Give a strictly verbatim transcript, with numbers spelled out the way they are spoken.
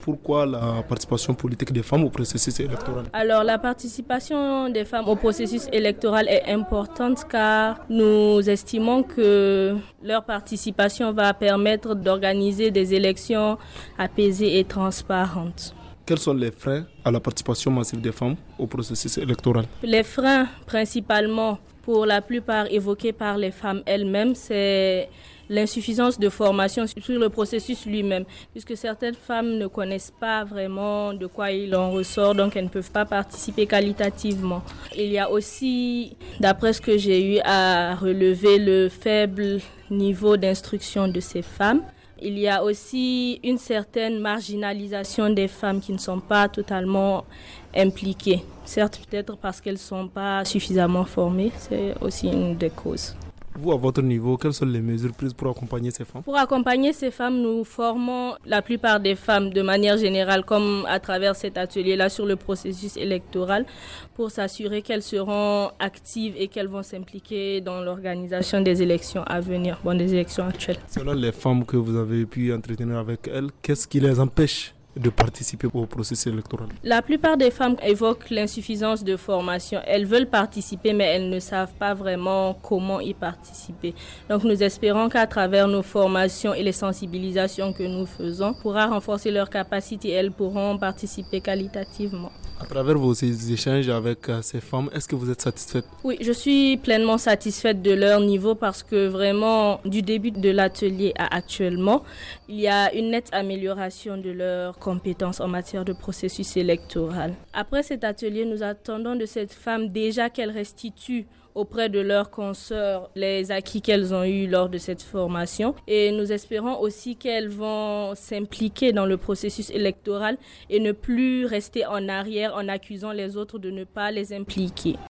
Pourquoi la participation politique des femmes au processus électoral? Alors, la participation des femmes au processus électoral est importante car nous estimons que leur participation va permettre d'organiser des élections apaisées et transparentes. Quels sont les freins à la participation massive des femmes au processus électoral? Les freins, principalement, pour la plupart évoqués par les femmes elles-mêmes, c'est l'insuffisance de formation sur le processus lui-même, puisque certaines femmes ne connaissent pas vraiment de quoi il en ressort, donc elles ne peuvent pas participer qualitativement. Il y a aussi, d'après ce que j'ai eu à relever, le faible niveau d'instruction de ces femmes. Il y a aussi une certaine marginalisation des femmes qui ne sont pas totalement impliquées. Certes, peut-être parce qu'elles ne sont pas suffisamment formées, c'est aussi une des causes. Vous, à votre niveau, quelles sont les mesures prises pour accompagner ces femmes? Pour accompagner ces femmes, nous formons la plupart des femmes de manière générale, comme à travers cet atelier-là sur le processus électoral, pour s'assurer qu'elles seront actives et qu'elles vont s'impliquer dans l'organisation des élections à venir, bon, des élections actuelles. Selon les femmes que vous avez pu entretenir avec elles, qu'est-ce qui les empêche de participer au processus électoral? La plupart des femmes évoquent l'insuffisance de formation. Elles veulent participer, mais elles ne savent pas vraiment comment y participer. Donc nous espérons qu'à travers nos formations et les sensibilisations que nous faisons, on pourra renforcer leurs capacités et elles pourront participer qualitativement. À travers vos échanges avec ces femmes, est-ce que vous êtes satisfaite? Oui, je suis pleinement satisfaite de leur niveau parce que vraiment, du début de l'atelier à actuellement, il y a une nette amélioration de leurs compétences en matière de processus électoral. Après cet atelier, nous attendons de cette femme déjà qu'elle restitue auprès de leurs consoeurs les acquis qu'elles ont eus lors de cette formation. Et nous espérons aussi qu'elles vont s'impliquer dans le processus électoral et ne plus rester en arrière en accusant les autres de ne pas les impliquer.